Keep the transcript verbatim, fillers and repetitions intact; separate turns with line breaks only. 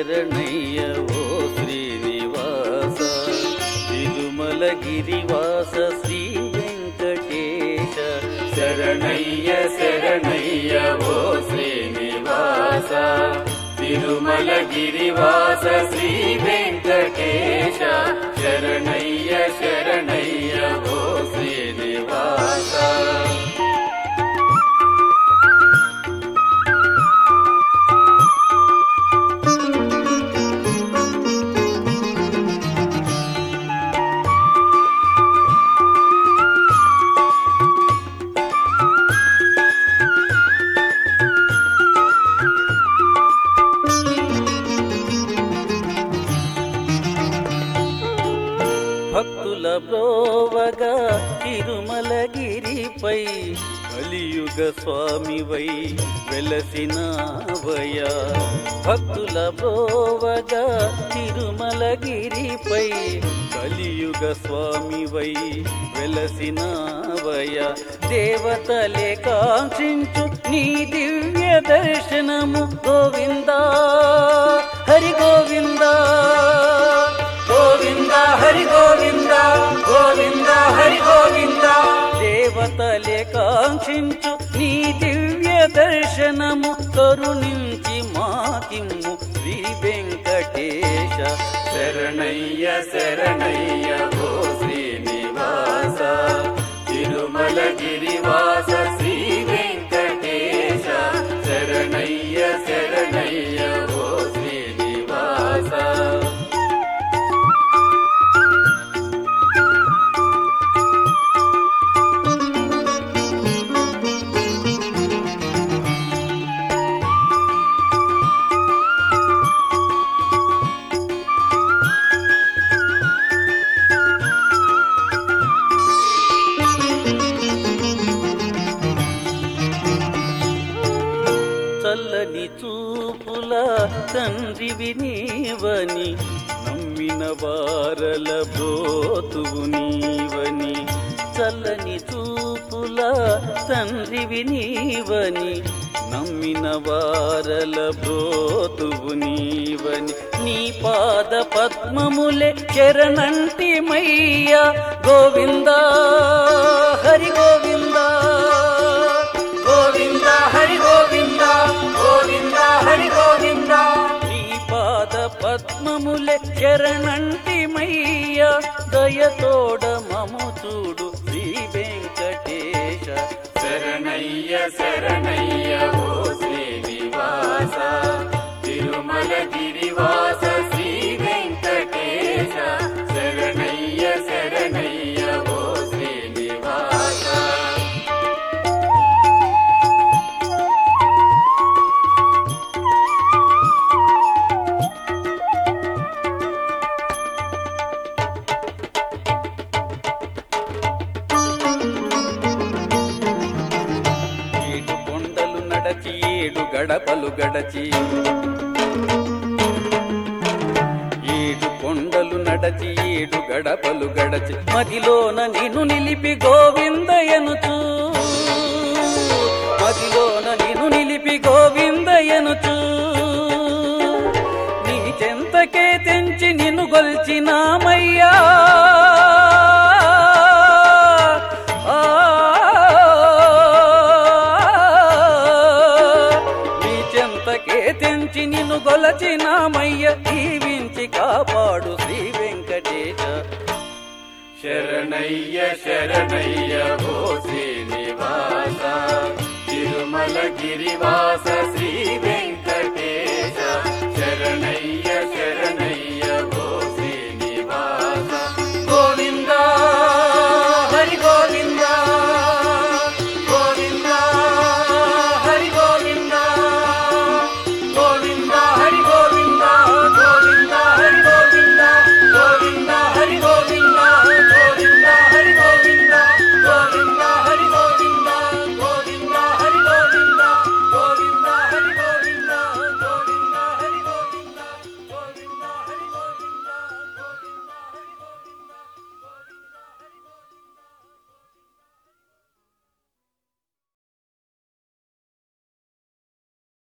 శరణయ్య ఓ శ్రీనివాస తిరుమలగిరివాస శ్రీ వెంకటేశ
శరణయ్య శరణయ్య ఓ శ్రీనివాస తిరుమలగిరివాస శ్రీ వెంకటేశ శరణయ్య శరణయ్య ఓ శ్రీనివాస
భక్తుల బ్రోవగా తిరుమలగిరిపై కలియుగ స్వామివై వెలసినావయ్యా భక్తుల బ్రోవగా తిరుమలగిరిపై కలియుగ స్వామివై వెలసినావయ్యా దేవతలే కాంక్షించు నీ దివ్య దర్శనము గోవిందా హరి గోవిందా గోవింద హరి గోవింద గోవింద హరి గోవింద దేవతలే కాంక్షించు నీ దివ్య దర్శనము కరుణించి మాకిమ్ము శ్రీ వెంకటేశ
శరణయ్య శరణయ్య ఓ శ్రీనివాస తిరుమలగిరివాస శ్రీ వెంకటేశ శరణయ్య శరణయ్య ఓ శ్రీనివాస
చల్లని చూపుల తండ్రివి నీవని నమ్మిన వారల బ్రోతువు నీవని చల్లని చూపుల తండ్రివి నీవని నమ్మిన వారల బ్రోతువు నీవని నీ పాద పద్మములే చరణంటి మయ్యా గోవిందా హరి గోవిందా
గోవింద హరి గోవింద గోవింద హరి గోవింద
నీ పాద పద్మములే చరణంటి మయ్యా దయతోడ మము చూడు శ్రీ వెంకటేశ
శరణయ్య శరణయ్య ఓ శ్రీనివాస తిరుమలగిరివాస శ్రీ వెంకటేశ శరణయ్య శరణయ్య ఓ శ్రీనివాస
ఏడు కొండలు నడచి ఏడు గడపలు గడచి ఏడు కొండలు నడచి ఏడు గడపలు గడచి మదిలోన నిన్ను నిలిపి గోవిందయనుచు మదిలోన నిన్ను నిలిపి గోవిందయనుచు నీ చెంతకే తెంచి నిన్ను గొల్చినామయ్యా తెంచి నిన్ను గొలచినామయ్య దీవించి కాపాడు శ్రీ వెంకటేశ
శరణయ్య శరణయ్య ఓ శ్రీనివాస తిరుమలగిరివాస శ్రీ